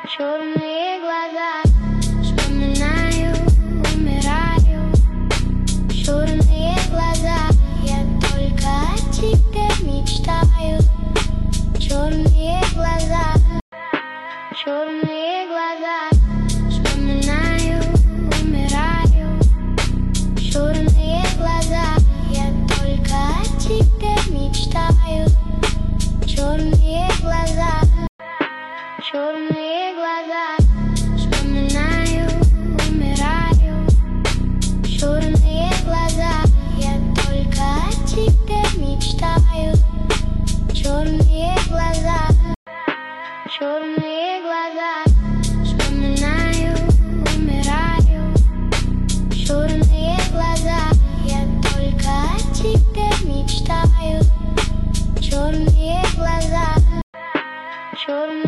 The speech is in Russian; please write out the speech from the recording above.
Черные глаза, вспоминаю, умираю. Черные глаза, я только о тебе мечтаю. Черные глаза, черные глаза, вспоминаю, умираю. Черные глаза, я только о тебе мечтаю. Черные глаза, черные глаза, вспоминаю, умираю. Черные глаза, я только о тебе мечтаю. Черные глаза, черные глаза, вспоминаю, умираю. Черные глаза, я только о тебе мечтаю. Черные глаза, черные